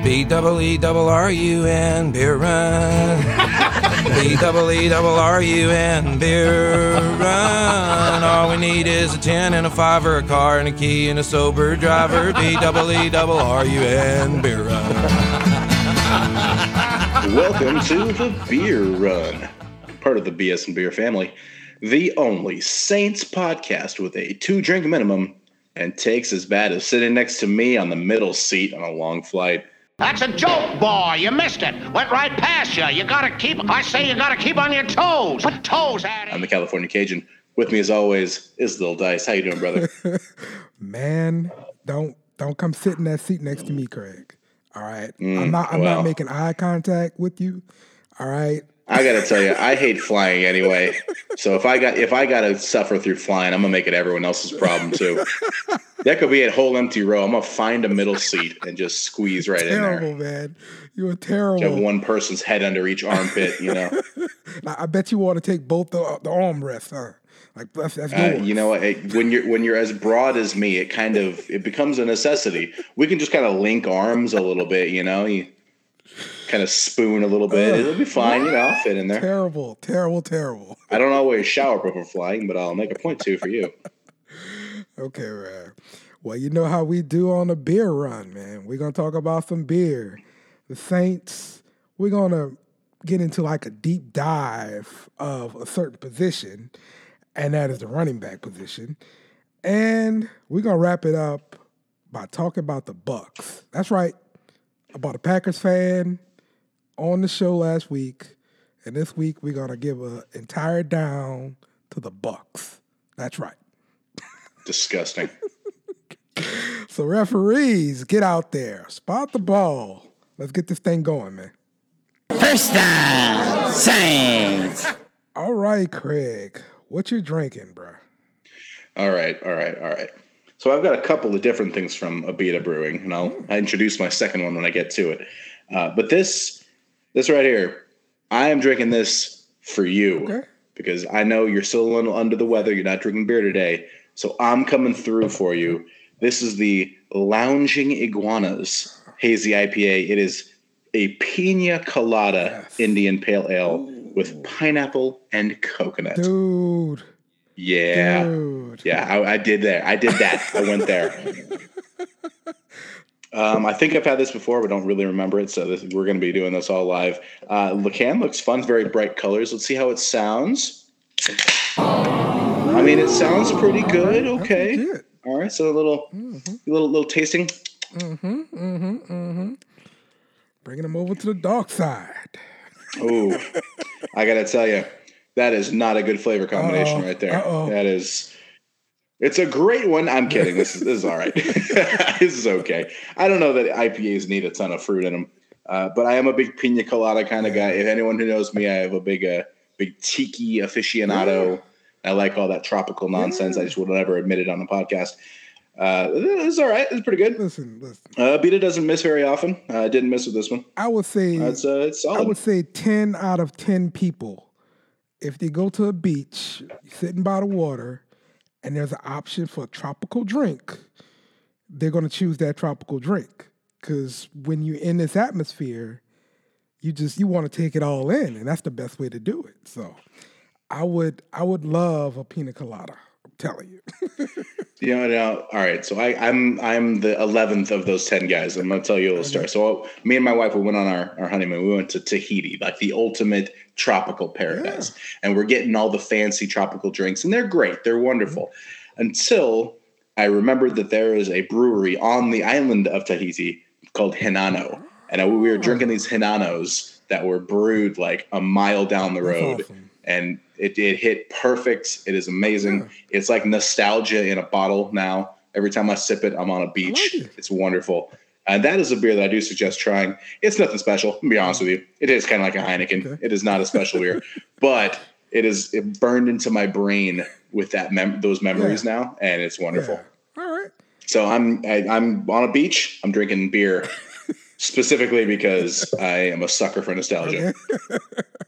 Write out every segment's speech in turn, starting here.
BEERUN, beer run. BEERUN, beer run. All we need is a 10 and a 5 or a car and a key and a sober driver. BEERUN, beer run. Welcome to the Beer Run, part of the BS and Beer family, the only Saints podcast with a 2-drink minimum and takes as bad as sitting next to me on the middle seat on a long flight. That's a joke, boy. You missed it. Went right past you. You gotta keep on your toes. Put toes at it. I'm the California Cajun. With me as always is Lil Dice. How you doing, brother? Man, don't come sit in that seat next to me, Craig. All right. I'm not making eye contact with you. All right. I gotta tell you, I hate flying anyway. So if I gotta suffer through flying, I'm gonna make it everyone else's problem too. That could be a whole empty row. I'm gonna find a middle seat and just squeeze right in there. Terrible, man. You were terrible. You have one person's head under each armpit, you know. I bet you want to take both the armrests, huh? Like that's yours. You know what? When you're as broad as me, it becomes a necessity. We can just kind of link arms a little bit, you know. You kind of spoon a little bit. It'll be fine, you know. I'll fit in there. Terrible. I don't always shower before flying, but I'll make a point to for you. Okay, man. Well, you know how we do on a beer run, man. We're gonna talk about some beer. The Saints. We're gonna get into like a deep dive of a certain position, and that is the running back position. And we're gonna wrap it up by talking about the Bucs. That's right. About a Packers fan on the show last week, and this week we're gonna give an entire down to the Bucs. That's right. Disgusting. So referees, get out there, spot the ball. Let's get this thing going, man. First down, Saints. All right, Craig, what you drinking, bro? All right. So I've got a couple of different things from Abita Brewing, and I'll introduce my second one when I get to it. But this right here, I am drinking this for you because I know you're still a little under the weather. You're not drinking beer today, so I'm coming through for you. This is the Lounging Iguanas Hazy IPA. It is a Pina Colada Indian Pale Ale with pineapple and coconut. Dude. Yeah. Dude. Yeah, I did that. I went there. I think I've had this before, but don't really remember it. So we're going to be doing this all live. The can looks fun. Very bright colors. Let's see how it sounds. I mean, it sounds pretty good. Okay. All right. So a little tasting. Bringing them over to the dark side. Oh, I got to tell you. That is not a good flavor combination right there. That is, it's a great one. I'm kidding. This is all right. This is okay. I don't know that IPAs need a ton of fruit in them, but I am a big pina colada kind of guy. If anyone who knows me, I have a big tiki aficionado. Yeah. I like all that tropical nonsense. I just would never admit it on the podcast. It's all right. It's pretty good. Listen. Beta doesn't miss very often. I didn't miss with this one. I would say it's solid. I would say 10 out of 10 people. If they go to a beach, sitting by the water, and there's an option for a tropical drink, they're going to choose that tropical drink. Because when you're in this atmosphere, you want to take it all in, and that's the best way to do it. So I would love a pina colada. I'm telling you. All right. So I'm the 11th of those 10 guys. I'm going to tell you a little story. So me and my wife, we went on our honeymoon. We went to Tahiti, like the ultimate tropical paradise. Yeah. And we're getting all the fancy tropical drinks, and they're great. They're wonderful. Until I remembered that there is a brewery on the island of Tahiti called Hinano. And we were drinking these Hinanos that were brewed like a mile down the road. Awesome. And it hit perfect. It is amazing. Yeah. It's like nostalgia in a bottle now. Every time I sip it, I'm on a beach. It's wonderful. And that is a beer that I do suggest trying. It's nothing special, to be honest with you. It is kind of like a Heineken. Okay. It is not a special beer. But it burned into my brain with those memories now, and it's wonderful. Yeah. All right. So I'm on a beach. I'm drinking beer specifically because I am a sucker for nostalgia. Okay.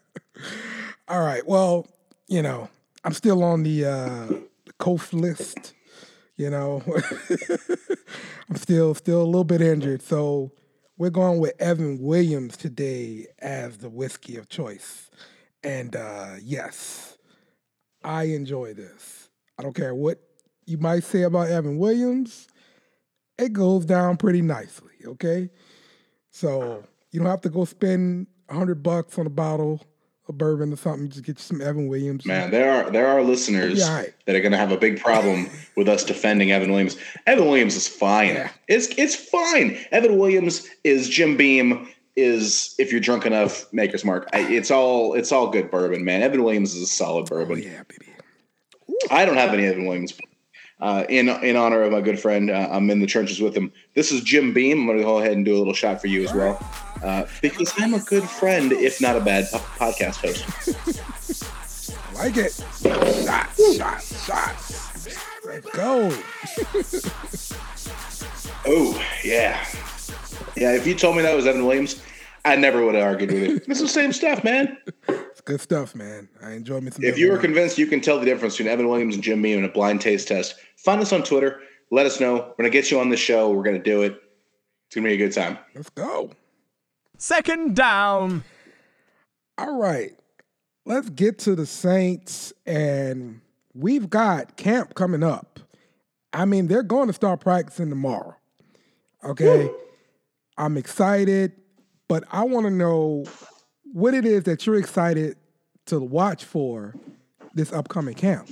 All right. Well, I'm still on the coast list. I'm still a little bit injured. So we're going with Evan Williams today as the whiskey of choice. And yes, I enjoy this. I don't care what you might say about Evan Williams. It goes down pretty nicely, okay? So you don't have to go spend $100 on a bottle of bourbon or something. Just get you some Evan Williams. Man, there are listeners that are going to have a big problem with us defending Evan Williams. Evan Williams is fine. Yeah. It's fine. Evan Williams is Jim Beam. Is, if you're drunk enough, Maker's Mark. It's all good bourbon, man. Evan Williams is a solid bourbon. Oh, yeah, baby. I don't have any Evan Williams. In honor of my good friend, I'm in the trenches with him. This is Jim Beam. I'm going to go ahead and do a little shot for you as well, because I'm a good friend, if not a bad podcast host. I like it. Shots. Let's go. Oh, yeah. Yeah, if you told me that was Evan Williams, I never would have argued with you. It's the same stuff, man. It's good stuff, man. I enjoy me some. If you were convinced you can tell the difference between Evan Williams and Jim Beam in a blind taste test, find us on Twitter. Let us know. We're going to get you on the show. We're going to do it. It's going to be a good time. Let's go. Second down. All right. Let's get to the Saints, and we've got camp coming up. I mean, they're going to start practicing tomorrow. Okay? Woo. I'm excited, but I want to know what it is that you're excited to watch for this upcoming camp.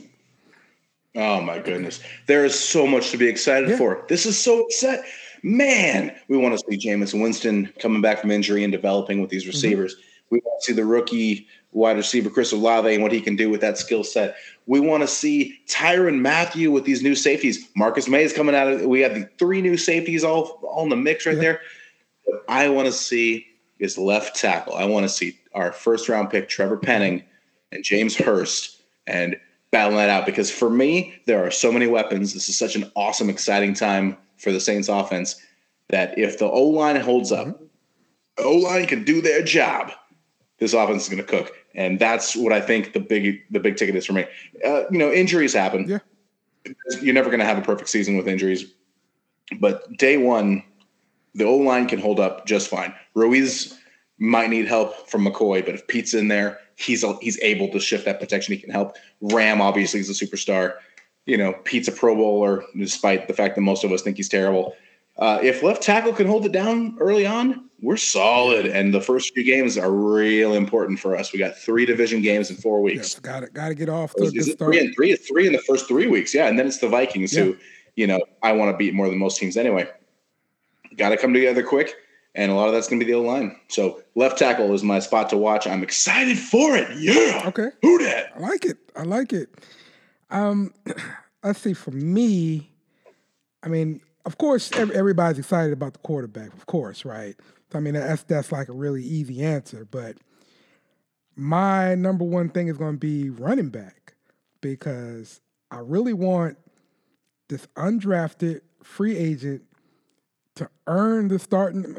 Oh, my goodness. There is so much to be excited for. This is so exciting. Man, we want to see Jameis Winston coming back from injury and developing with these receivers. Mm-hmm. We want to see the rookie wide receiver Chris Olave and what he can do with that skill set. We want to see Tyrann Mathieu with these new safeties. Marcus May is coming out. We have the 3 new safeties all in the mix right there. What I want to see is left tackle. I want to see our first-round pick, Trevor Penning, and James Hurst, and battling that out. Because for me, there are so many weapons. This is such an awesome, exciting time for the Saints offense that if the O-line holds up, O-line can do their job, this offense is going to cook. And that's what I think the big ticket is for me. Injuries happen. Yeah. You're never going to have a perfect season with injuries. But day one, the O-line can hold up just fine. Ruiz might need help from McCoy, but if Pete's in there, he's able to shift that protection. He can help. Ram obviously is a superstar. Pete's a Pro Bowler, despite the fact that most of us think he's terrible. If left tackle can hold it down early on, we're solid. And the first few games are real important for us. We got 3 division games in 4 weeks. Yes, got to get off to a good start. 3 in the first 3 weeks, yeah. And then it's the Vikings who, I want to beat more than most teams anyway. Got to come together quick, and a lot of that's going to be the O-line. So left tackle is my spot to watch. I'm excited for it. Yeah. Okay. Who dat? I like it. Let's see. For me, I mean, of course, everybody's excited about the quarterback. Of course, right? I mean, that's like a really easy answer. But my number one thing is going to be running back, because I really want this undrafted free agent to earn the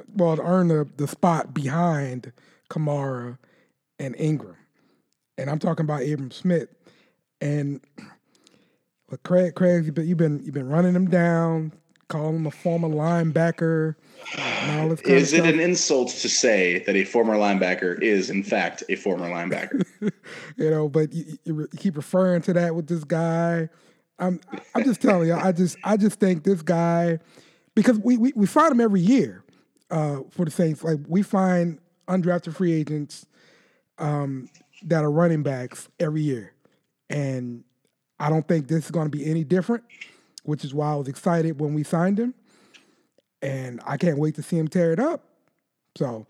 spot behind Kamara and Ingram. And I'm talking about Abram Smith. And look, Craig, you've been running him down, calling him a former linebacker. And all this kind of stuff. Is it an insult to say that a former linebacker is, in fact, a former linebacker? But you keep referring to that with this guy. I'm just telling you, I just think this guy, because we find him every year for the Saints. Like, we find undrafted free agents that are running backs every year. And I don't think this is going to be any different, which is why I was excited when we signed him. And I can't wait to see him tear it up. So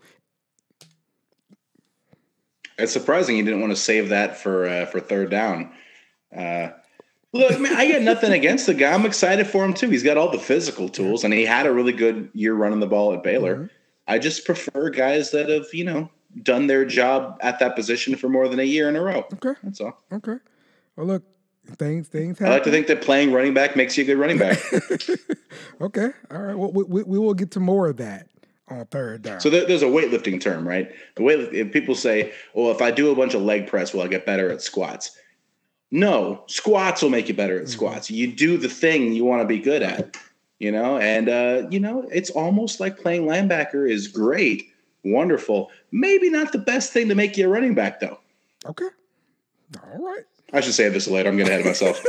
it's surprising you didn't want to save that for third down. Look, man, I got nothing against the guy. I'm excited for him too. He's got all the physical tools, and he had a really good year running the ball at Baylor. Mm-hmm. I just prefer guys that have, done their job at that position for more than a year in a row. Okay, that's all. Okay. Well, look, things happen. I like to think that playing running back makes you a good running back. Okay, all right. Well, we will get to more of that on third down. So there's a weightlifting term, right? People say, well, if I do a bunch of leg press, will I get better at squats? No, squats will make you better at squats. You do the thing you want to be good at. and it's almost like playing linebacker is great, wonderful. Maybe not the best thing to make you a running back, though. Okay. All right. I should say this later. I'm getting ahead of myself.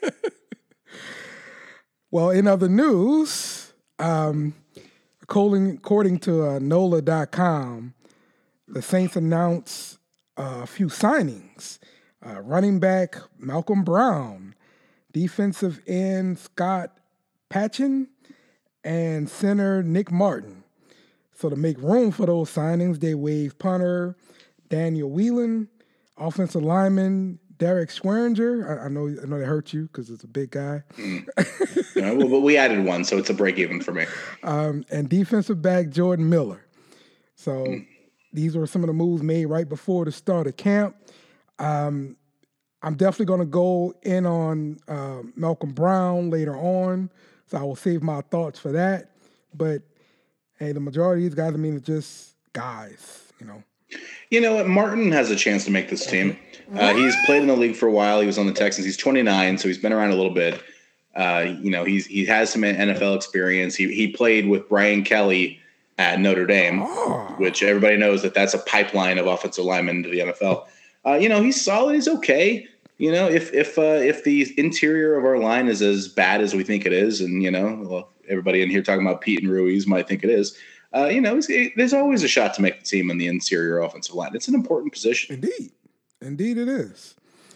Well, in other news, according to NOLA.com, the Saints announced a few signings. Running back Malcolm Brown, defensive end Scott Patchin, and center Nick Martin. So to make room for those signings, they waived punter Daniel Whelan, offensive lineman Derek Schweringer. I know they hurt you because it's a big guy. Well, but we added one, so it's a break even for me. And defensive back Jordan Miller. So these were some of the moves made right before the start of camp. I'm definitely going to go in on Malcolm Brown later on, so I will save my thoughts for that. But hey, the majority of these guys, are just guys, You know what? Martin has a chance to make this team. He's played in the league for a while. He was on the Texans. He's 29, so he's been around a little bit. He has some NFL experience. He played with Brian Kelly at Notre Dame, which everybody knows that's a pipeline of offensive linemen to the NFL. He's solid. He's okay. If the interior of our line is as bad as we think it is, and everybody in here talking about Pete and Ruiz might think it is. There's always a shot to make the team in the interior offensive line. It's an important position. Indeed it is.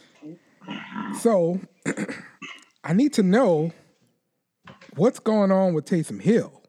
So I need to know what's going on with Taysom Hill,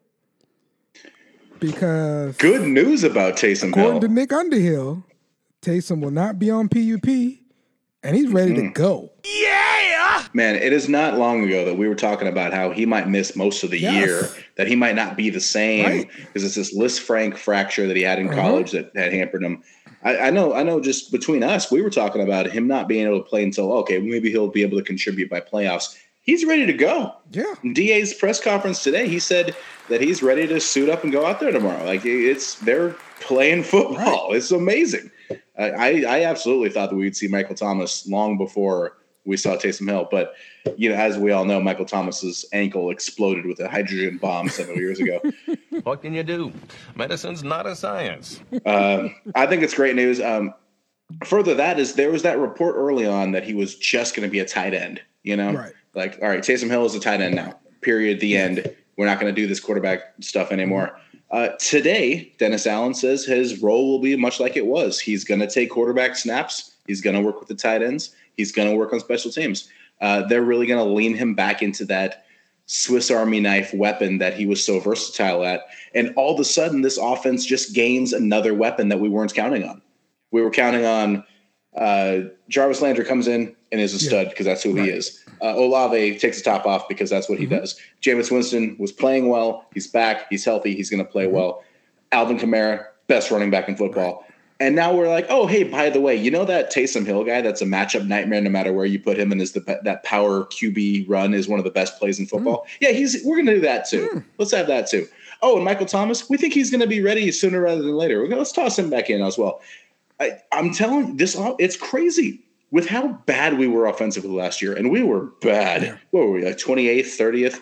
because good news about Taysom Hill. According to Nick Underhill, Taysom will not be on PUP, and he's ready to go. Yeah! Man, it is not long ago that we were talking about how he might miss most of the year, that he might not be the same because it's this Lisfranc fracture that he had in college that had hampered him. I know just between us, we were talking about him not being able to play until, maybe he'll be able to contribute by playoffs. He's ready to go. Yeah. In DA's press conference today, he said that he's ready to suit up and go out there tomorrow. They're playing football. Right. It's amazing. I absolutely thought that we'd see Michael Thomas long before we saw Taysom Hill. But, as we all know, Michael Thomas's ankle exploded with a hydrogen bomb several years ago. What can you do? Medicine's not a science. I think it's great news. Further, there was that report early on that he was just going to be a tight end, Right. All right, Taysom Hill is a tight end now, period, the end. We're not going to do this quarterback stuff anymore. Today, Dennis Allen says his role will be much like it was. He's going to take quarterback snaps. He's going to work with the tight ends. He's going to work on special teams. They're really going to lean him back into that Swiss Army knife weapon that he was so versatile at. And all of a sudden, this offense just gains another weapon that we weren't counting on. We were counting on Jarvis Landry comes in and is a stud because that's who he is. Olave takes the top off because that's what he does. Jameis Winston was playing well. He's back. He's healthy. He's going to play well. Alvin Kamara, best running back in football. And now we're like, oh, hey, by the way, that Taysom Hill guy that's a matchup nightmare no matter where you put him, and that power QB run is one of the best plays in football. Yeah, we're going to do that too. Let's have that too. Oh, and Michael Thomas, we think he's going to be ready sooner rather than later. Let's toss him back in as well. I'm telling you, it's crazy with how bad we were offensively last year, and we were bad. Yeah. What were we, 28th, 30th?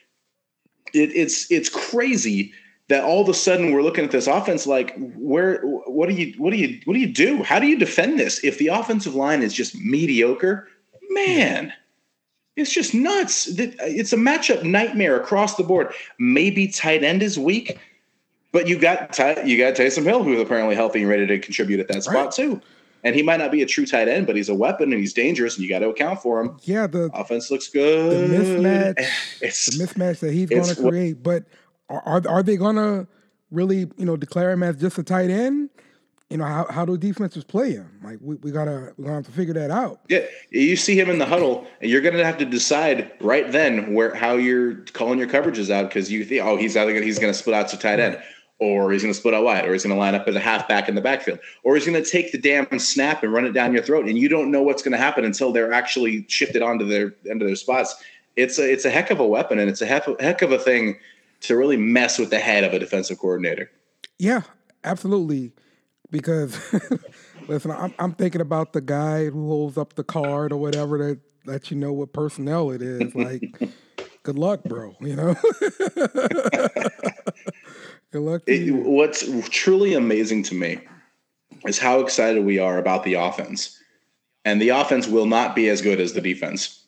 It's crazy that all of a sudden we're looking at this offense like, what do you do? How do you defend this if the offensive line is just mediocre? Man, it's just nuts. It's a matchup nightmare across the board. Maybe tight end is weak, but you got Taysom Hill, who's apparently healthy and ready to contribute at that spot too. And he might not be a true tight end, but he's a weapon and he's dangerous, and you got to account for him. Yeah, the offense looks good. The mismatch that he's going to create. But are they going to really, declare him as just a tight end? How do defenses play him? Like we're gonna have to figure that out. Yeah, you see him in the huddle, and you're gonna have to decide right then how you're calling your coverages out, because you think, he's gonna split out to tight end, or he's gonna split out wide, or he's gonna line up as a halfback in the backfield, or he's gonna take the damn snap and run it down your throat, and you don't know what's gonna happen until they're actually shifted onto their spots. It's a heck of a weapon, and it's a heck of a thing to really mess with the head of a defensive coordinator. Yeah, absolutely. Because, listen, I'm thinking about the guy who holds up the card or whatever that lets you know what personnel it is. Like, good luck, bro. You know. Good luck to you. What's truly amazing to me is how excited we are about the offense. And the offense will not be as good as the defense,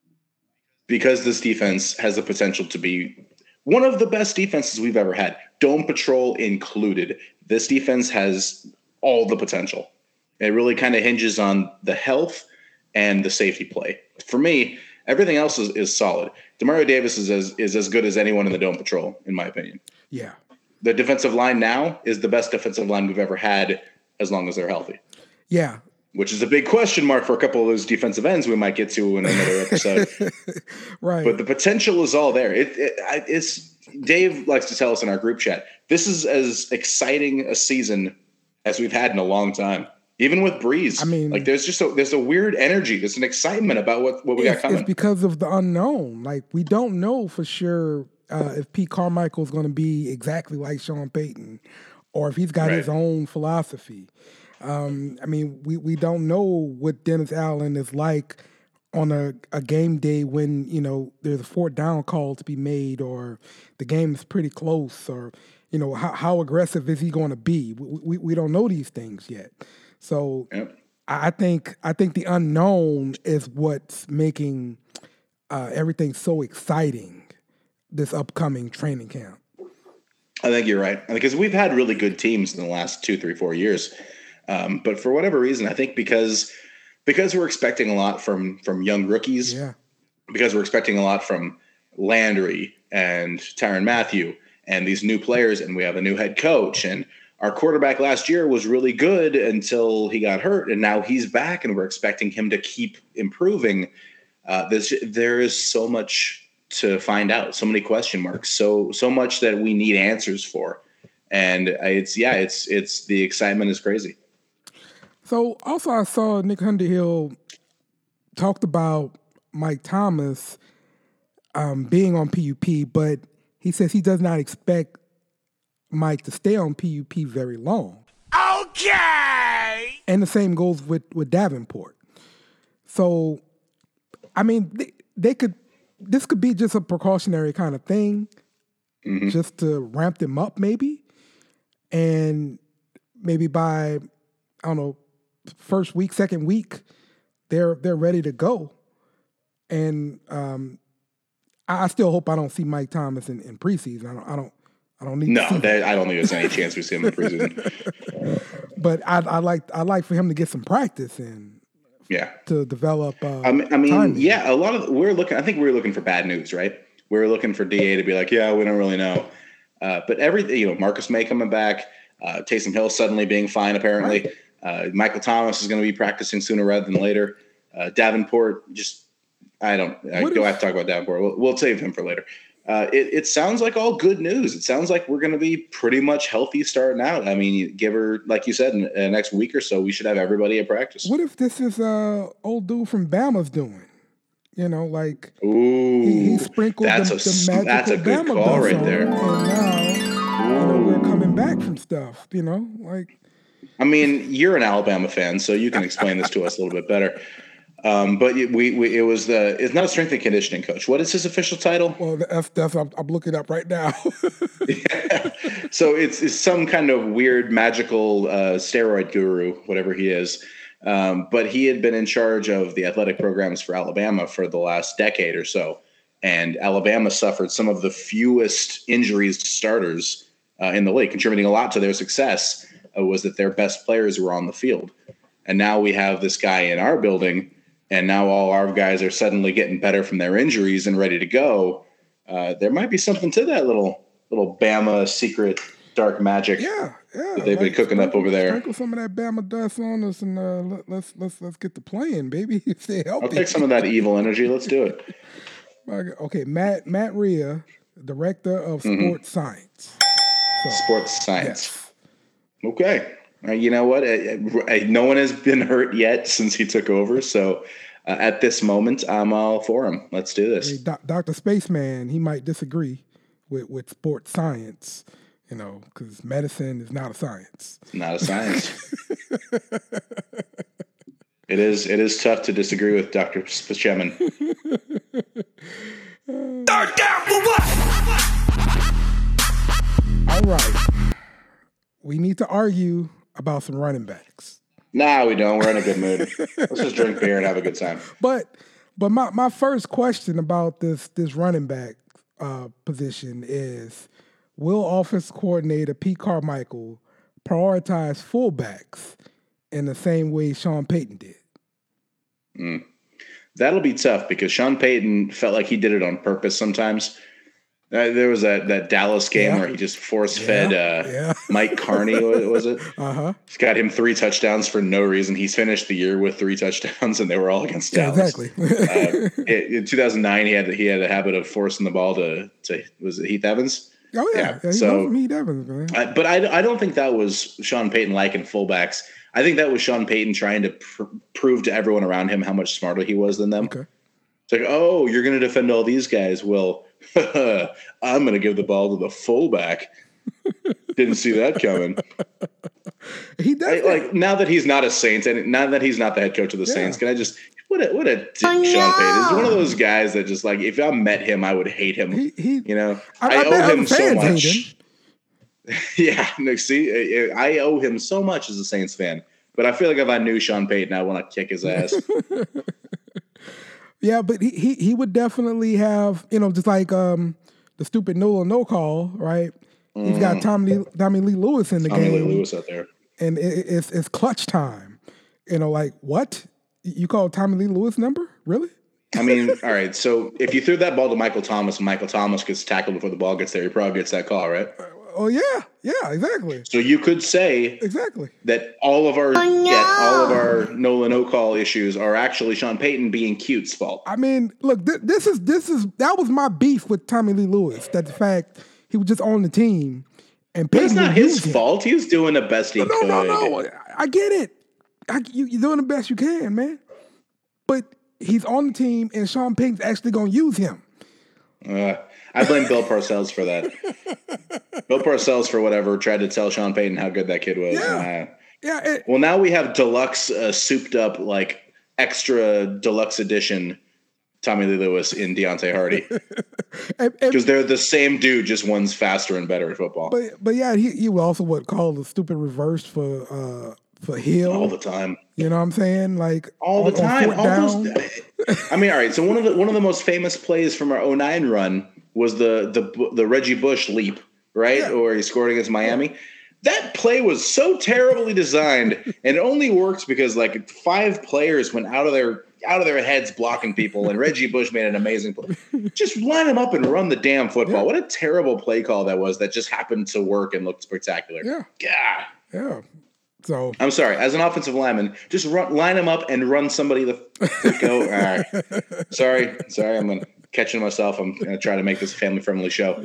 because this defense has the potential to be one of the best defenses we've ever had, Dome Patrol included. This defense has all the potential. It really kind of hinges on the health and the safety play. For me, everything else is solid. Demario Davis is as good as anyone in the Dome Patrol, in my opinion. Yeah. The defensive line now is the best defensive line we've ever had, as long as they're healthy. Yeah. Which is a big question mark for a couple of those defensive ends we might get to in another episode. Right. But the potential is all there. It's Dave likes to tell us in our group chat, this is as exciting a season as we've had in a long time. Even with Breeze. I mean, like there's a weird energy. There's an excitement about what we got coming. It's because of the unknown. Like we don't know for sure if Pete Carmichael is going to be exactly like Sean Payton, or if he's got his own philosophy. I mean, we don't know what Dennis Allen is like on a game day when, you know, there's a 4th down call to be made, or the game is pretty close, or, you know, how aggressive is he going to be? We don't know these things yet. So I think the unknown is what's making everything so exciting this upcoming training camp. I think you're right, because we've had really good teams in the last 2, 3, 4 years. But for whatever reason, I think because we're expecting a lot from young rookies, because we're expecting a lot from Landry and Tyrann Mathieu and these new players, and we have a new head coach, and our quarterback last year was really good until he got hurt, and now he's back, and we're expecting him to keep improving. There is so much to find out, so many question marks, so much that we need answers for, and it's the excitement is crazy. So also I saw Nick Underhill talked about Mike Thomas being on PUP, but he says he does not expect Mike to stay on PUP very long. Okay! And the same goes with Davenport. So, I mean, this could be just a precautionary kind of thing, just to ramp them up maybe. And maybe by, I don't know, first week, second week, they're ready to go. And I still hope I don't see Mike Thomas in preseason. I don't need. No, I don't think there's any chance we see him in preseason. But I'd like for him to get some practice in. Yeah. To develop. I mean, timing. Yeah. A lot of I think we're looking for bad news, right? We're looking for DA to be like, yeah, we don't really know. But everything, you know, Marcus May coming back, Taysom Hill suddenly being fine apparently. Right. Michael Thomas is going to be practicing sooner rather than later. Davenport, I have to talk about Davenport. We'll save him for later. It sounds like all good news. It sounds like we're going to be pretty much healthy starting out. I mean, give her, like you said, in the next week or so, we should have everybody at practice. What if this is old dude from Bama's doing? You know, like he sprinkled the magical that's a good Bama call right on, there. And now we're coming back from stuff. You know, like. I mean, you're an Alabama fan, so you can explain this to us a little bit better. But it's not a strength and conditioning coach. What is his official title? Well, that's I'm looking up right now. Yeah. So it's some kind of weird magical steroid guru, whatever he is. But he had been in charge of the athletic programs for Alabama for the last decade or so. And Alabama suffered some of the fewest injuries to starters in the league, contributing a lot to their success. Was that their best players were on the field. And now we have this guy in our building, and now all our guys are suddenly getting better from their injuries and ready to go. There might be something to that little Bama secret dark magic that they've been cooking up over there. Sprinkle some of that Bama dust on us, and let's get the playing, baby. Stay healthy. I'll take some of that evil energy. Let's do it. Okay, Matt Rhea, director of sports science. Sports science. Yes. Okay. You know what? No one has been hurt yet since he took over. So at this moment, I'm all for him. Let's do this. Hey, Dr. Spaceman, he might disagree with sports science, you know, because medicine is not a science. Not a science. It is tough to disagree with Dr. Spaceman. Dark right. We need to argue about some running backs. Nah, we don't. We're in a good mood. Let's just drink beer and have a good time. But my first question about this running back position is, will offense coordinator Pete Carmichael prioritize fullbacks in the same way Sean Payton did? That'll be tough because Sean Payton felt like he did it on purpose sometimes. There was that Dallas game where he just force-fed Mike Carney, was it? Uh-huh. He's got him 3 touchdowns for no reason. He's finished the year with 3 touchdowns, and they were all against Dallas. Exactly. In 2009, he had a habit of forcing the ball to was it Heath Evans? Oh, yeah. So Heath Evans, man. But I don't think that was Sean Payton liking fullbacks. I think that was Sean Payton trying to prove to everyone around him how much smarter he was than them. Okay. It's like, oh, you're going to defend all these guys. Well, I'm going to give the ball to the fullback. Didn't see that coming. He does. Like now that he's not a Saint, and now that he's not the head coach of the Saints, can I just what a dick Sean Payton is one of those guys that just like if I met him, I would hate him. I owe him so much. Yeah, no, see, I owe him so much as a Saints fan, but I feel like if I knew Sean Payton, I want to kick his ass. Yeah, but he would definitely have, just like the stupid no call, right? He's got Tommy Lee Lewis in the game. Tommy Lee Lewis out there. And it's clutch time. Like, what? You call Tommy Lee Lewis number? Really? I mean, all right, so if you threw that ball to Michael Thomas and Michael Thomas gets tackled before the ball gets there, he probably gets that call, right? Oh, yeah, exactly. So you could say that all of our Nolan no-call issues are actually Sean Payton being cute's fault. I mean, look, that was my beef with Tommy Lee Lewis. That the fact he was just on the team, and Payton it's not his fault. He was doing the best he could. No. I get it. You're doing the best you can, man. But he's on the team, and Sean Payton's actually going to use him. I blame Bill Parcells for that. Bill Parcells, for whatever, tried to tell Sean Payton how good that kid was. Well, now we have deluxe, souped up, like extra deluxe edition Tommy Lee Lewis in Deontay Hardy. Because they're the same dude, just one's faster and better at football. But yeah, he would also call the stupid reverse for Hill all the time. You know what I'm saying? Like all the time. I mean, all right. So one of the most famous plays from our 2009 run was the Reggie Bush leap, right? Yeah. Or he scored against Miami. Yeah. That play was so terribly designed, and it only worked because like 5 players went out of their heads blocking people, and Reggie Bush made an amazing play. Just line them up and run the damn football. Yeah. What a terrible play call that was. That just happened to work and looked spectacular. Yeah. So I'm sorry. As an offensive lineman, just line them up and run somebody the go. All right. Sorry. I'm catching myself. I'm going to try to make this a family-friendly show.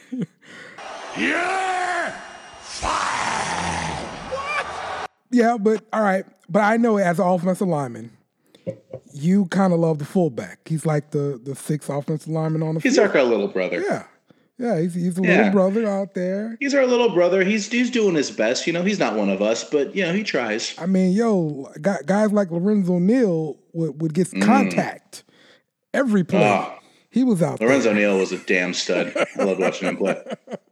You're fired. What? Yeah, but all right. But I know as an offensive lineman, you kind of love the fullback. He's like the 6th offensive lineman on the field. He's like our little brother. Yeah, he's a little brother out there. He's our little brother. He's doing his best. He's not one of us, but he tries. I mean, guys like Lorenzo Neal would get contact every play. He was out Lorenzo there. Neal was a damn stud. I loved watching him play.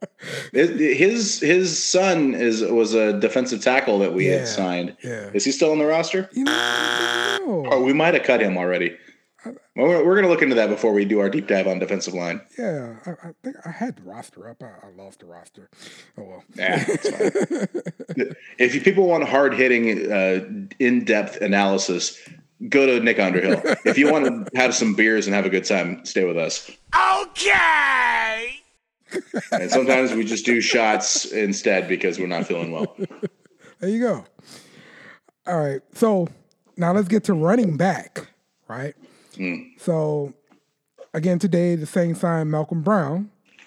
His son was a defensive tackle that we had signed. Yeah. Is he still on the roster? No. Oh, we might have cut him already. We're going to look into that before we do our deep dive on defensive line. Yeah, I think I had the roster up. I lost the roster. Oh, well. Yeah, it's fine. If people want hard-hitting, in-depth analysis, go to Nick Underhill. If you want to have some beers and have a good time, stay with us. Okay! And sometimes we just do shots instead because we're not feeling well. There you go. All right, so now let's get to running back, right? So, again, today the Saints signed Malcolm Brown.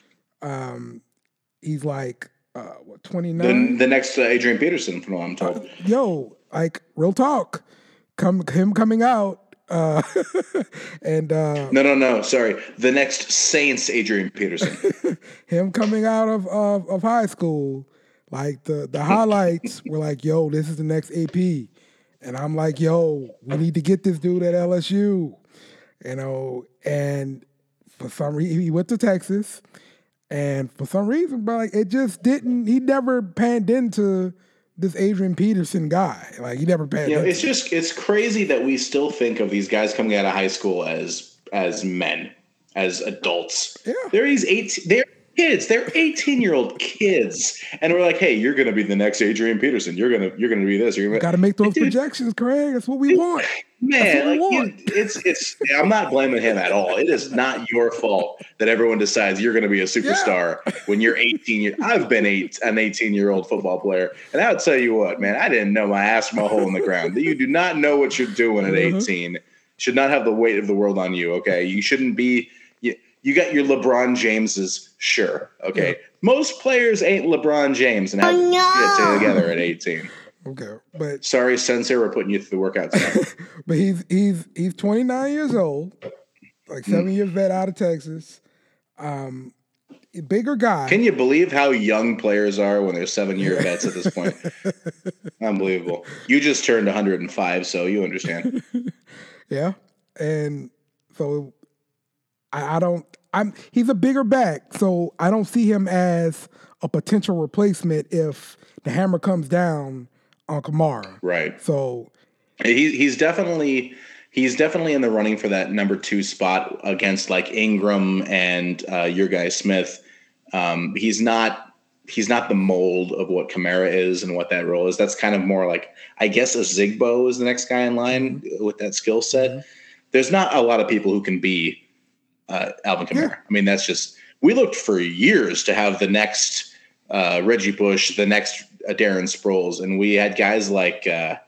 He's like, 29? The next Adrian Peterson, from what I'm told. Real talk. Him coming out. And No, sorry. The next Saints Adrian Peterson. Him coming out of high school. Like, the highlights were like, yo, this is the next AP. And I'm like, yo, we need to get this dude at LSU. And for some reason, he went to Texas, And for some reason, bro, like, it just didn't. He never panned into this Adrian Peterson guy. Like, he never panned. You know, into it's crazy that we still think of these guys coming out of high school as men, as adults. Yeah. They're kids. They're 18-year-old kids, and we're like, hey, you're going to be the next Adrian Peterson. You're gonna be this. You're got to make those projections, Craig. That's what we want. Man, it's. I'm not blaming him at all. It is not your fault that everyone decides you're going to be a superstar when you're 18. I've been an 18-year-old football player, and I'll tell you what, man, I didn't know my ass from a hole in the ground. You do not know what you're doing at 18. Should not have the weight of the world on you. Okay, you shouldn't be. You got your LeBron Jameses, sure. Okay, most players ain't LeBron James and have it together at 18. Okay, but sorry, Sensei, we're putting you through the workout tonight. But he's 29 years old, like 7-year vet out of Texas. Bigger guy. Can you believe how young players are when they're 7-year vets at this point? Unbelievable. You just turned 105, so you understand. Yeah, and so he's a bigger back, so I don't see him as a potential replacement if the hammer comes down on Kamara. Right. So he's definitely in the running for that number 2 spot against like Ingram and your guy Smith. He's not the mold of what Kamara is and what that role is. That's kind of more like, I guess, a Zigbo is the next guy in line with that skill set. Mm-hmm. There's not a lot of people who can be Alvin Kamara. Yeah. I mean, that's just, we looked for years to have the next Reggie Bush, the next Darren Sproles, and we had guys like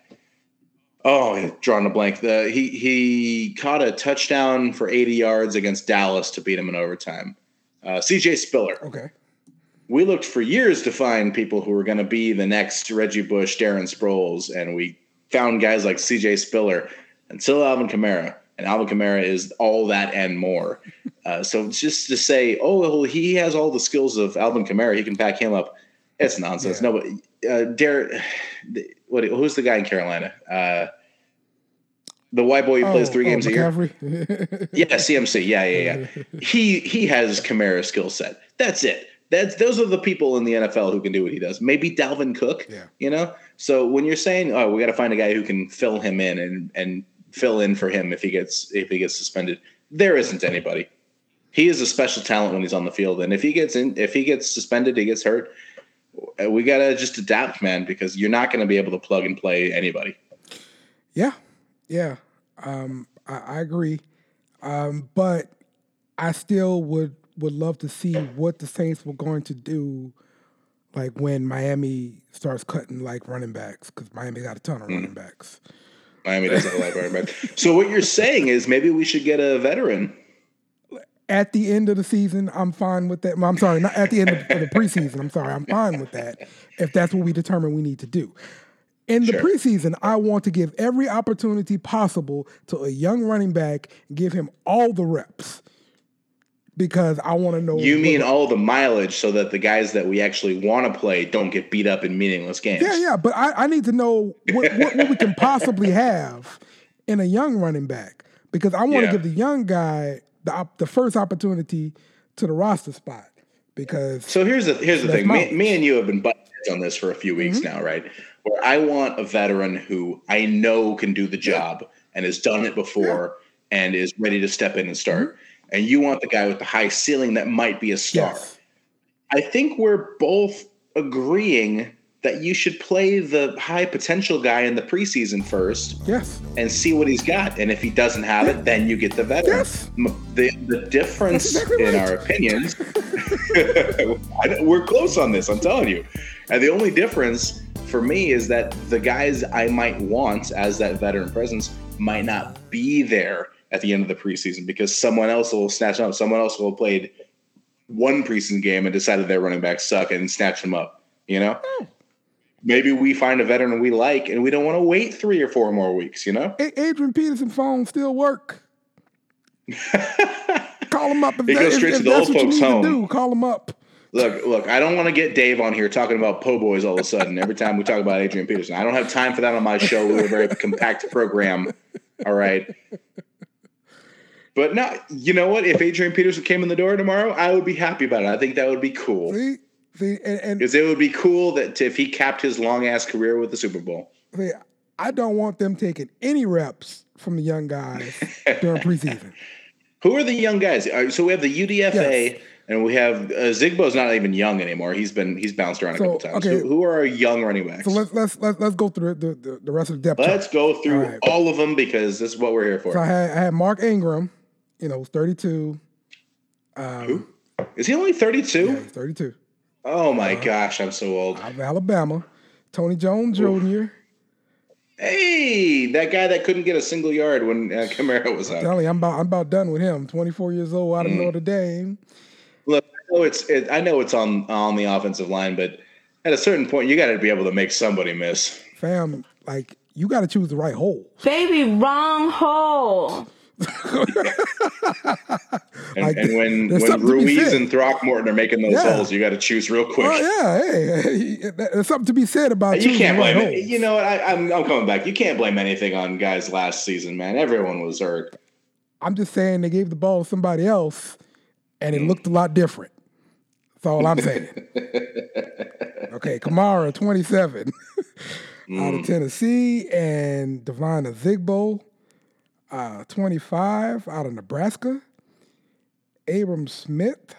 drawing a blank. He caught a touchdown for 80 yards against Dallas to beat him in overtime. CJ Spiller. Okay. We looked for years to find people who were going to be the next Reggie Bush, Darren Sproles, and we found guys like CJ Spiller until Alvin Kamara. And Alvin Kamara is all that and more. So just to say, he has all the skills of Alvin Kamara, he can back him up. It's nonsense. Yeah. No, but who's the guy in Carolina? The white boy who plays 3 games McCaffrey? a year. Yeah, CMC. Yeah. He has Kamara's skill set. That's it. Those are the people in the NFL who can do what he does. Maybe Dalvin Cook. Yeah. You know. So when you're saying, we got to find a guy who can fill him in and fill in for him if he gets suspended, there isn't anybody. He is a special talent when he's on the field, and if he gets suspended, he gets hurt. We gotta just adapt, man, because you're not going to be able to plug and play anybody. Yeah. I agree, but I still would love to see what the Saints were going to do, like when Miami starts cutting like running backs, because Miami got a ton of running backs. Miami doesn't have a lot of running backs. So what you're saying is maybe we should get a veteran. At the end of the season, I'm fine with that. I'm sorry, not at the end of the preseason. I'm sorry, I'm fine with that if that's what we determine we need to do. In the preseason, I want to give every opportunity possible to a young running back and give him all the reps because I want to know. You mean all the mileage so that the guys that we actually want to play don't get beat up in meaningless games? Yeah, but I need to know what we can possibly have in a young running back because I want to give the young guy the first opportunity to the roster spot. Because so here's the thing. Me and you have been butting heads on this for a few weeks now, right? Where I want a veteran who I know can do the job and has done it before and is ready to step in and start. And you want the guy with the high ceiling that might be a star. Yes. I think we're both agreeing that you should play the high potential guy in the preseason first. Yes. And see what he's got. And if he doesn't have it, then you get the veteran. Yes. The difference in our opinions, we're close on this, I'm telling you. And the only difference for me is that the guys I might want as that veteran presence might not be there at the end of the preseason because someone else will snatch them up. Someone else will have played one preseason game and decided their running backs suck and snatch them up, you know? Maybe we find a veteran we like and we don't want to wait 3 or 4 more weeks, you know? Adrian Peterson phone still work. Call him up. It goes straight to the old folks' home. Call him up. Look, I don't want to get Dave on here talking about po' boys all of a sudden every time we talk about Adrian Peterson. I don't have time for that on my show. We're a very compact program. All right. But no, you know what? If Adrian Peterson came in the door tomorrow, I would be happy about it. I think that would be cool. See, Because it would be cool that if he capped his long ass career with the Super Bowl. see, I don't want them taking any reps from the young guys during preseason. Who are the young guys? So we have the UDFA, Yes. and we have Zigbo's not even young anymore. He's bounced around a couple times. okay. Who are our young running backs? So let's go through the rest of the depth Let's chart. go through All right. all of them because this is what we're here for. So I had Mark Ingram, 32. Who? Is he only 32? Yeah, he's 32. Oh my gosh, I'm so old. Out of Alabama. Tony Jones Jr. Hey, that guy that couldn't get a single yard when Kamara was out. Telling you, I'm about done with him. 24 years old out of Notre Dame. Look, I know it's on the offensive line, but at a certain point, you got to be able to make somebody miss. Fam, you got to choose the right hole. Baby, wrong hole. And when there's something to be Ruiz said. and Throckmorton are making those Yeah. holes, you got to choose real quick. Oh yeah, hey, there's something to be said about You choosing can't the right blame hole. it. You know what? I'm coming back. You can't blame anything on guys last season, man. Everyone was hurt. I'm just saying they gave the ball to somebody else, and it looked a lot different. That's all I'm saying. Okay, Kamara, 27, out of Tennessee, and Devon Zigbo, 25, out of Nebraska. Abram Smith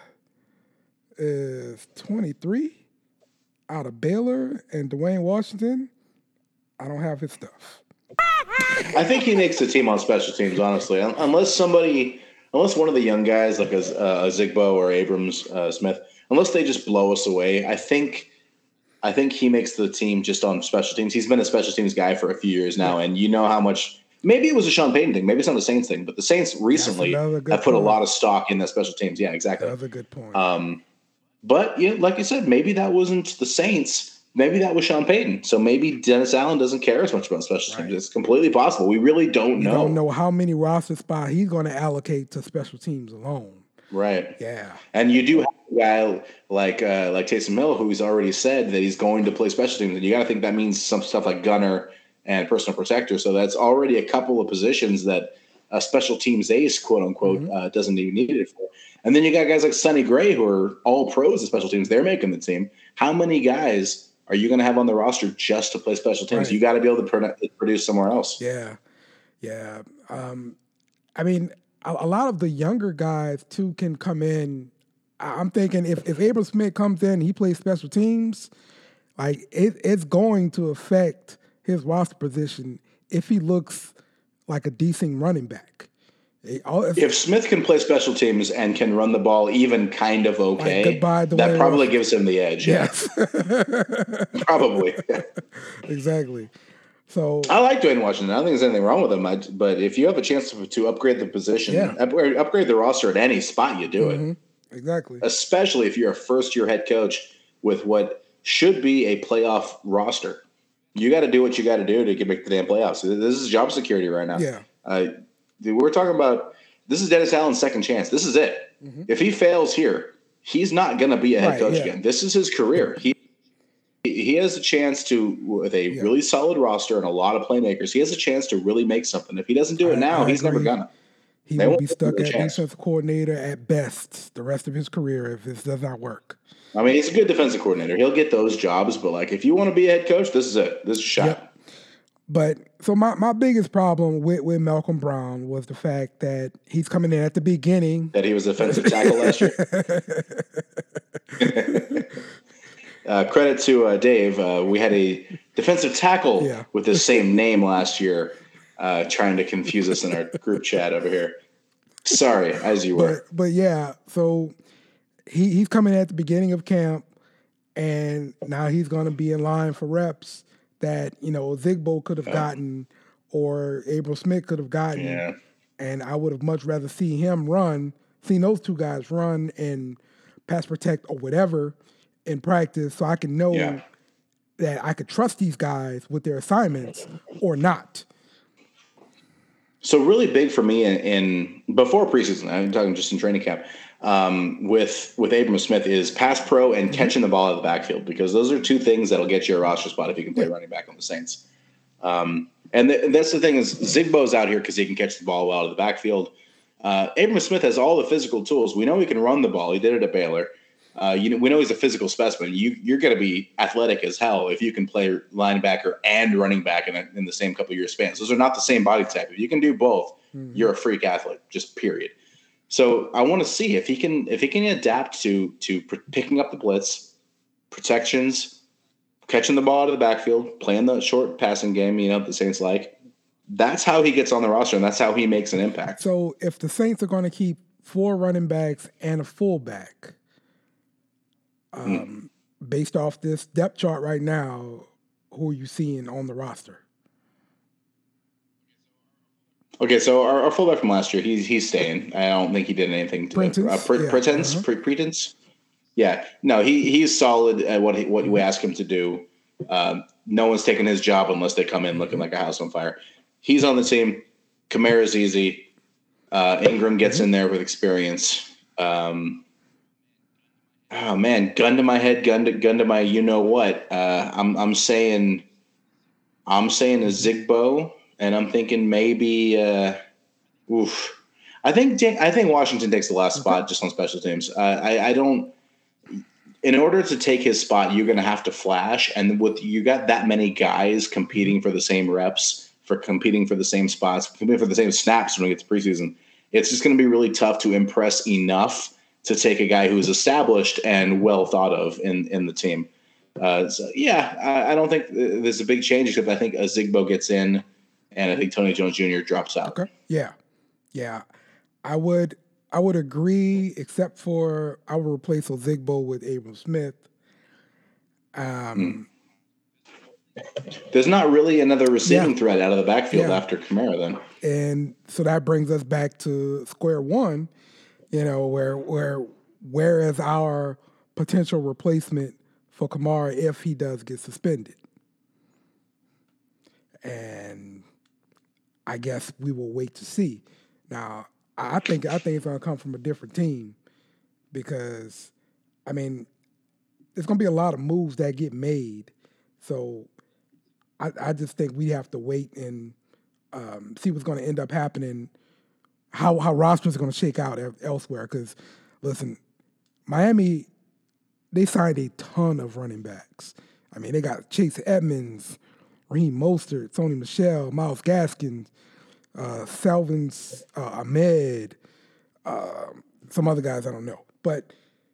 is 23, out of Baylor, and Dwayne Washington, I don't have his stuff. I think he makes the team on special teams, honestly. Unless one of the young guys like a Zigbo or Abrams Smith, unless they just blow us away, I think he makes the team just on special teams. He's been a special teams guy for a few years now, and you know how much. Maybe it was a Sean Payton thing. Maybe it's not the Saints thing, but the Saints recently another good have put a point. lot of stock in the special teams. Yeah, exactly. That's a good point. But yeah, like you said, maybe that wasn't the Saints. Maybe that was Sean Payton. So maybe Dennis Allen doesn't care as much about special teams. It's completely possible. We really don't know. You don't know how many roster spots he's going to allocate to special teams alone. Right. Yeah. And you do have a guy like Taysom Hill who's already said that he's going to play special teams. And you got to think that means some stuff like gunner and personal protector. So that's already a couple of positions that a special teams ace, quote unquote, doesn't even need it for. And then you got guys like Sonny Gray who are all pros at special teams. They're making the team. How many guys are you going to have on the roster just to play special teams? Right. You got to be able to produce somewhere else. Yeah. Yeah. I mean, a lot of the younger guys, too, can come in. I'm thinking if Abram Smith comes in and he plays special teams, it's going to affect his roster position if he looks like a decent running back. If Smith can play special teams and can run the ball even kind of okay, goodbye, that Dwayne probably Washington. gives him the edge. Yes. Yeah. Probably. Exactly. So I like Dwayne Washington. I don't think there's anything wrong with him. But if you have a chance to upgrade the position, upgrade the roster at any spot, you do it. exactly. Especially if you're a first-year head coach with what should be a playoff roster. You got to do what you got to do to make the damn playoffs. This is job security right now. Yeah. We're talking about this is Dennis Allen's second chance. This is it. If he fails here, he's not going to be a head coach again. This is his career. He has a chance to, with a really solid roster and a lot of playmakers, he has a chance to really make something. If he doesn't do it now, he's never gonna. He will be stuck at defensive coordinator at best the rest of his career if this does not work. I mean, he's a good defensive coordinator. He'll get those jobs, but if you want to be a head coach, this is it. This is a shot. Yep. But so my biggest problem with Malcolm Brown was the fact that he's coming in at the beginning. That he was defensive tackle last year. Credit to Dave. We had a defensive tackle with the same name last year, trying to confuse us in our group chat over here. Sorry, as you were. But yeah, so he's coming at the beginning of camp, and now he's going to be in line for reps that Zigbo could have gotten, or Abram Smith could have gotten. Yeah. And I would have much rather seen those two guys run and pass protect or whatever in practice, so I can know that I could trust these guys with their assignments or not. So really big for me in before preseason, I'm talking just in training camp, with Abram Smith is pass pro and catching the ball out of the backfield, because those are two things that'll get you a roster spot if you can play running back on the Saints. And that's the thing is Zigbo's out here because he can catch the ball out of the backfield. Abram Smith has all the physical tools. We know he can run the ball. He did it at Baylor. We know he's a physical specimen. You're going to be athletic as hell if you can play linebacker and running back in the same couple of years span. Those are not the same body type. If you can do both, you're a freak athlete, just period. So I want to see if he can adapt to picking up the blitz, protections, catching the ball out of the backfield, playing the short passing game. The Saints like. That's how he gets on the roster, and that's how he makes an impact. So if the Saints are going to keep 4 running backs and a fullback, based off this depth chart right now, who are you seeing on the roster? Okay, so our fullback from last year, he's staying. I don't think he did anything to pretense. Yeah, no, he's solid at what we ask him to do. No one's taking his job unless they come in looking like a house on fire. He's on the team. Kamara's easy. Ingram gets in there with experience. Oh man, gun to my head, gun to my you know what. I'm saying a Zigbo, and I'm thinking maybe I think Washington takes the last spot just on special teams. I don't. In order to take his spot, you're going to have to flash, and you got that many guys competing for the same reps, competing for the same spots, competing for the same snaps when we get to preseason. It's just going to be really tough to impress enough to take a guy who's established and well thought of in the team. I don't think there's a big change, except I think a Zigbo gets in, and I think Tony Jones Jr. drops out. Okay. Yeah. I would agree, except for I would replace Ozigbo with Abram Smith. There's not really another receiving threat out of the backfield after Kamara then. And so that brings us back to square one, where is our potential replacement for Kamara if he does get suspended? And I guess we will wait to see. Now, I think it's going to come from a different team because, there's going to be a lot of moves that get made. So I just think we have to wait and see what's going to end up happening, how rosters are going to shake out elsewhere. Because, listen, Miami, they signed a ton of running backs. They got Chase Edmonds, Raheem Mostert, Sony Michel, Myles Gaskins, Salvins, Ahmed, some other guys I don't know. But,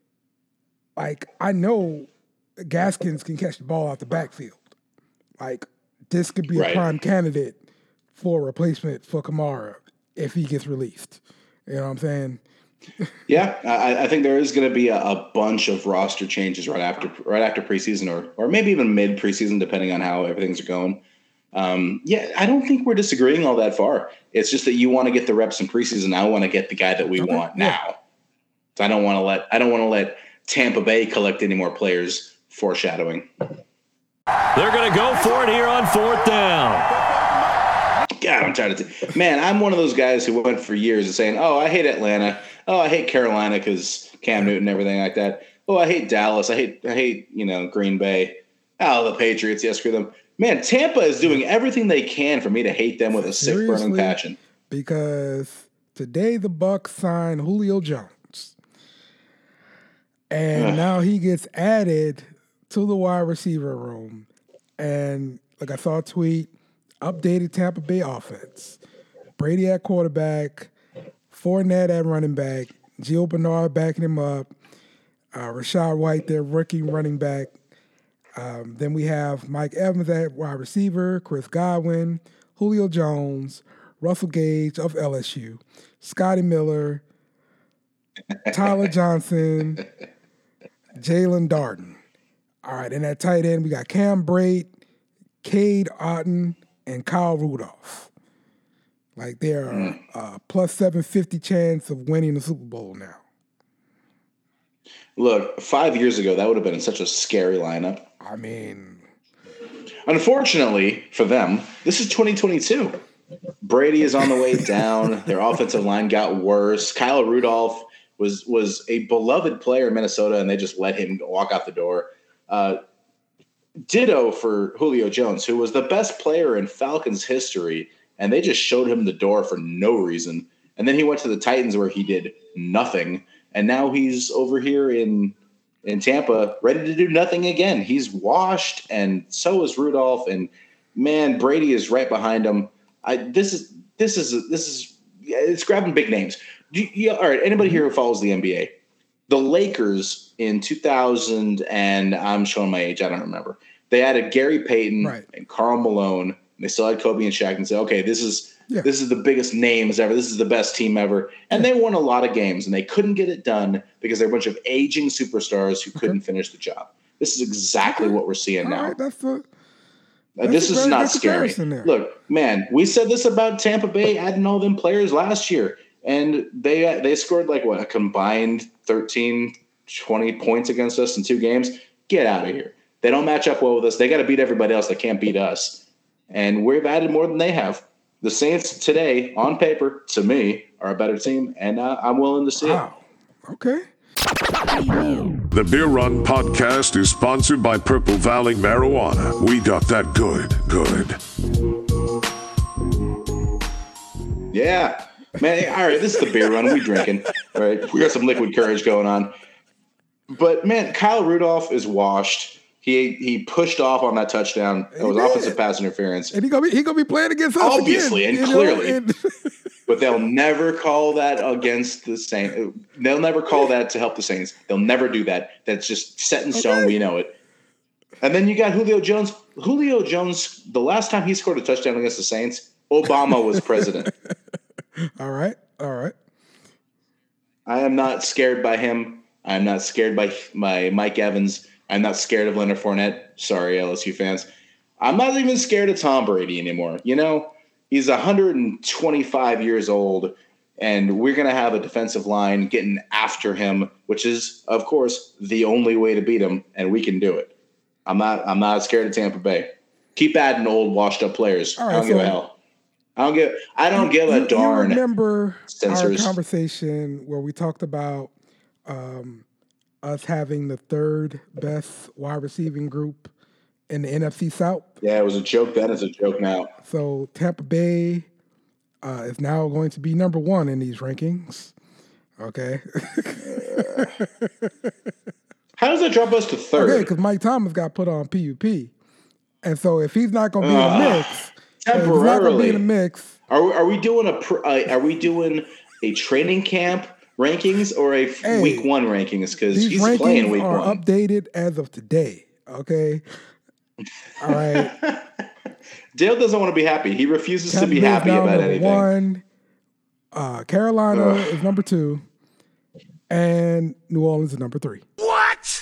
I know Gaskins can catch the ball out the backfield. This could be a prime candidate for a replacement for Kamara if he gets released. You know what I'm saying? Yeah, I think there is going to be a bunch of roster changes right after preseason or maybe even mid preseason, depending on how everything's going. I don't think we're disagreeing all that far. It's just that you want to get the reps in preseason. I want to get the guy that we want now. So I don't want to let Tampa Bay collect any more players. Foreshadowing. They're going to go for it here on 4th down. God, I'm tired of man, I'm one of those guys who went for years saying, oh, I hate Atlanta. Oh, I hate Carolina because Cam Newton and everything like that. Oh, I hate Dallas. I hate Green Bay. Oh, the Patriots. Yes, screw them. Man, Tampa is doing everything they can for me to hate them with a sick, burning passion. Because today the Bucs signed Julio Jones. And now he gets added to the wide receiver room. And I saw a tweet, updated Tampa Bay offense. Brady at quarterback, Fournette at running back, Gio Bernard backing him up, Rachaad White, their rookie running back. Then we have Mike Evans at wide receiver, Chris Godwin, Julio Jones, Russell Gage of LSU, Scotty Miller, Tyler Johnson, Jalen Darden. All right, and at tight end, we got Cam Brate, Cade Otton, and Kyle Rudolph. They're a plus 750 chance of winning the Super Bowl now. Look, 5 years ago, that would have been such a scary lineup. Unfortunately for them, this is 2022. Brady is on the way down. Their offensive line got worse. Kyle Rudolph was a beloved player in Minnesota, and they just let him walk out the door. Ditto for Julio Jones, who was the best player in Falcons history, and they just showed him the door for no reason. And then he went to the Titans where he did nothing. And now he's over here in Tampa, ready to do nothing again. He's washed, and so is Rudolph. And man, Brady is right behind him. This is it's grabbing big names. All right, anybody here who follows the NBA? The Lakers in 2000, and I'm showing my age, I don't remember. They added Gary Payton and Karl Malone. And they still had Kobe and Shaq, and said, okay, this is the biggest names ever. This is the best team ever. And they won a lot of games, and they couldn't get it done because they're a bunch of aging superstars who couldn't finish the job. This is exactly what we're seeing now. This is not scary. Look, man, we said this about Tampa Bay adding all them players last year, and they scored a combined 13, 20 points against us in 2 games. Get out of here. They don't match up well with us. They got to beat everybody else that can't beat us. And we've added more than they have. The Saints today, on paper, to me, are a better team, and I'm willing to see it. Okay. The Beer Run podcast is sponsored by Purple Valley Marijuana. We got that good. Yeah. Man, all right, this is the Beer Run. We drinking. All right, we got some liquid courage going on. But, man, Kyle Rudolph is washed. He pushed off on that touchdown. It was offensive pass interference. And he gonna be playing against us obviously again, and clearly. But they'll never call that against the Saints. They'll never call that to help the Saints. They'll never do that. That's just set in stone. Okay. We know it. And then you got Julio Jones. Julio Jones, the last time he scored a touchdown against the Saints, Obama was president. All right. I am not scared by him. I'm not scared by Mike Evans. I'm not scared of Leonard Fournette. Sorry, LSU fans. I'm not even scared of Tom Brady anymore. You know, he's 125 years old, and we're going to have a defensive line getting after him, which is, of course, the only way to beat him, and we can do it. I'm not scared of Tampa Bay. Keep adding old, washed-up players. Right, I don't give a hell. I don't give a darn. You remember our conversation where we talked about us having the 3rd best wide receiving group in the NFC South? Yeah, it was a joke then. It's a joke now. So Tampa Bay is now going to be number 1 in these rankings. Okay. How does that drop us to 3rd? Okay, because Mike Thomas got put on PUP. And so if he's not going to be in the mix, temporarily. Are we doing a training camp rankings or a week 1 rankings? Because he's playing week 1. These rankings are updated as of today. Okay. All right. Dale doesn't want to be happy. He refuses to be happy about anything. 1. Carolina is number 2. And New Orleans is number 3. What?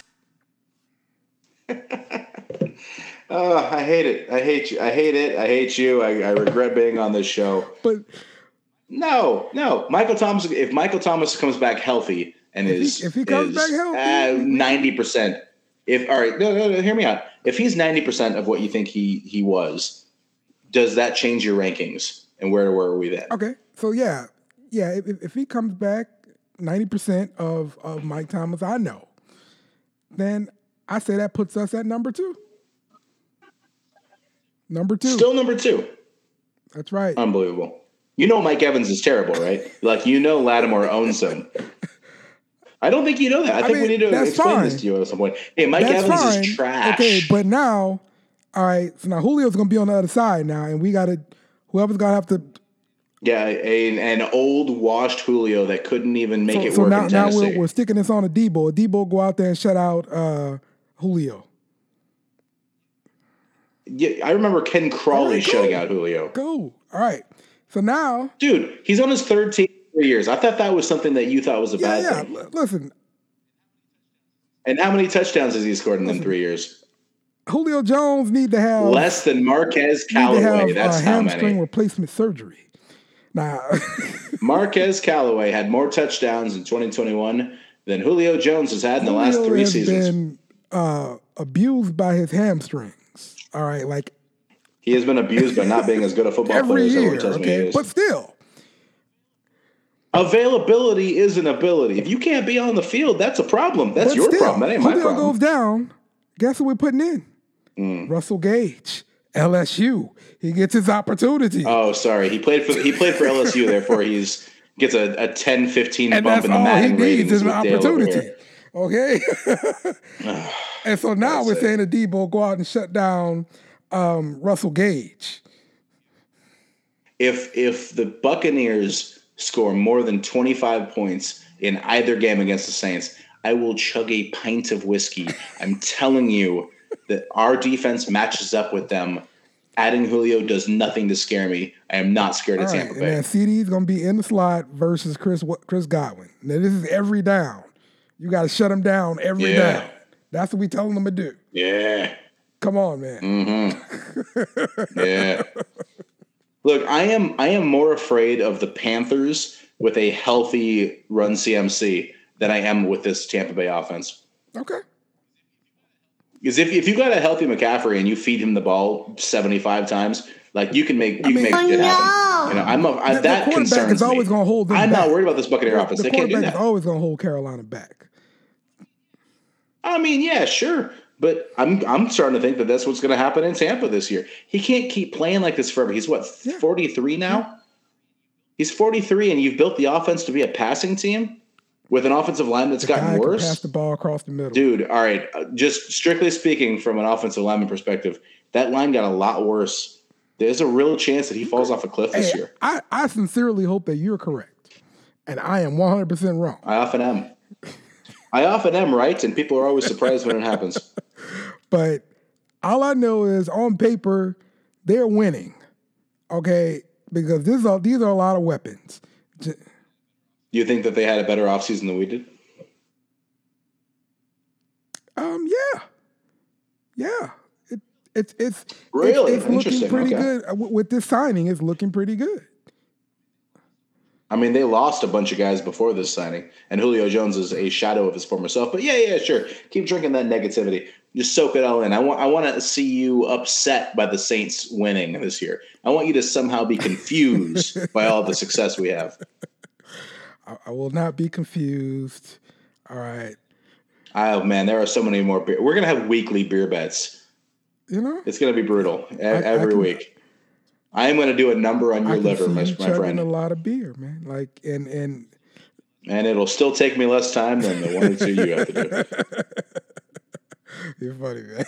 I hate it. I hate you. I hate it. I hate you. I regret being on this show. But no. Michael Thomas. If Michael Thomas comes back healthy and if he comes back healthy, 90%. No, hear me out. If he's 90% of what you think he was, does that change your rankings? And where are we then? Okay, so yeah. If he comes back 90% of Mike Thomas, I know, then I say that puts us at number 2. Number 2. Still number 2. That's right. Unbelievable. You know Mike Evans is terrible, right? Lattimore owns him. I don't think you know that. I think we need to explain this to you at some point. Hey, Mike Evans is trash. Okay, but now, all right, so now Julio's going to be on the other side now, and whoever's going to have to. Yeah, an old, washed Julio that couldn't even make it work in Tennessee. Now we're sticking this on a Debo. Debo go out there and shut out Julio. Yeah, I remember Ken Crawley shutting out Julio. Cool. All right. So now. Dude, he's on his 3rd team in 3 years. I thought that was something that you thought was a bad thing. Listen. And how many touchdowns has he scored in them 3 years? Julio Jones need to have. Less than Marquez Callaway. That's how many. Hamstring replacement surgery. Now. Marquez Callaway had more touchdowns in 2021 than Julio Jones has had in the last 3 seasons. Been abused by his hamstrings. All right, he has been abused by not being as good a football player as everyone tells me he is. But still, availability is an ability. If you can't be on the field, that's a problem. That's your problem. That ain't my problem. Julio goes down. Guess who we're putting in? Russell Gage, LSU. He gets his opportunity. Oh, sorry. He played for LSU. Therefore, he's gets a 10-15 and bump in the Madden ratings is an with Dale over opportunity. here. Okay. And so now we're saying to Debo, go out and shut down Russell Gage. If the Buccaneers score more than 25 points in either game against the Saints, I will chug a pint of whiskey. I'm telling you that our defense matches up with them. Adding Julio does nothing to scare me. I am not scared of Tampa Bay. And then CD's going to be in the slot versus Chris Godwin. Now, this is every down. You got to shut him down every down. That's what we telling them to do. Yeah. Come on, man. Mm-hmm. Yeah. Look, I am more afraid of the Panthers with a healthy run CMC than I am with this Tampa Bay offense. Okay. Because if you got a healthy McCaffrey and you feed him the ball 75 times, like you can make it happen. You know, that concerns is always me. going to hold them I'm back. not worried about this Buccaneer offense. The They can't do quarterback that. is always going to hold Carolina back. I mean, yeah, sure. But I'm starting to think that that's what's going to happen in Tampa this year. He can't keep playing like this forever. He's 43 now? Yeah. He's 43, and you've built the offense to be a passing team with an offensive line that's gotten worse. Pass the ball across the middle. Dude, all right. Just strictly speaking from an offensive lineman perspective, that line got a lot worse. There's a real chance that he falls off a cliff this year. I sincerely hope that you're correct, and I am 100% wrong. I often am, right? And people are always surprised when it happens. But all I know is on paper, they're winning, okay? Because these are a lot of weapons. You think that they had a better offseason than we did? Yeah. It's really it's looking pretty good with this signing. It's looking pretty good. I mean, they lost a bunch of guys before this signing, and Julio Jones is a shadow of his former self. But yeah, sure. Keep drinking that negativity. Just soak it all in. I want to see you upset by the Saints winning this year. I want you to somehow be confused by all the success we have. I will not be confused. All right. Oh, man, there are so many more beer. We're going to have weekly beer bets. You know? It's going to be brutal every week. I am going to do a number on your liver, my friend. A lot of beer, man. Like and it'll still take me less time than the 1 or 2 you have to do. You're funny, man.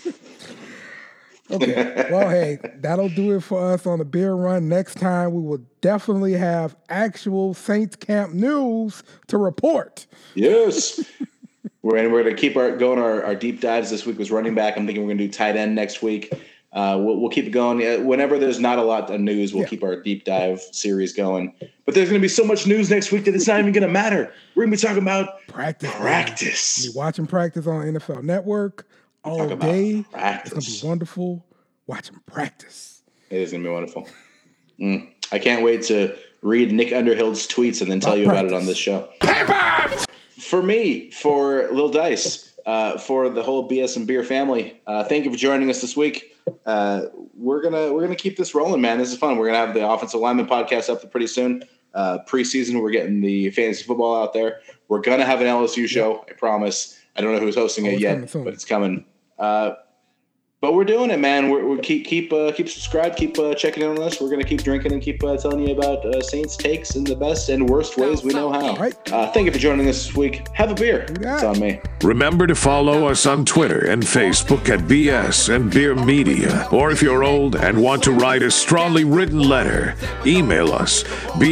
Okay. Well, hey, that'll do it for us on the beer run. Next time, we will definitely have actual Saints camp news to report. Yes. We're going to keep going our deep dives. This week was running back. I'm thinking we're going to do tight end next week. We'll keep it going. Whenever there's not a lot of news, we'll keep our deep dive series going. But there's going to be so much news next week that it's not even going to matter. We're going to be talking about practice. Be watching practice on NFL Network all day. It's going to be wonderful watching practice. It is going to be wonderful. I can't wait to read Nick Underhill's tweets and then tell you about it on this show. For me, for Lil Dice, for the whole BS and Beer family, thank you for joining us this week. We're gonna keep this rolling, man. This is fun. We're gonna have the Offensive Lineman podcast up pretty soon. Preseason, we're getting the fantasy football out there. We're gonna have an LSU show. I promise. I don't know who's hosting it yet, but it's coming. But we're doing it, man. We're keep subscribed, keep checking in on us. We're gonna keep drinking and keep telling you about Saints takes in the best and worst ways we know how. Right. Thank you for joining us this week. Have a beer. It's on me. Remember to follow us on Twitter and Facebook at BS and Beer Media. Or if you're old and want to write a strongly written letter, email us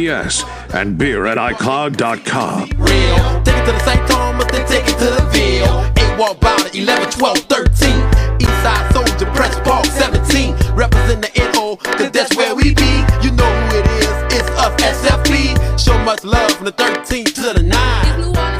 bsandbeer@icloud.com. Real. Take it to the St. Thomas, then take it to the Ville. 8 Wall Bound 11, 12, 13. Eastside Soldier, Press Park 17. Represent the NO, cause that's where we be. You know who it is, it's us, SFB. Show much love from the 13 to the 9.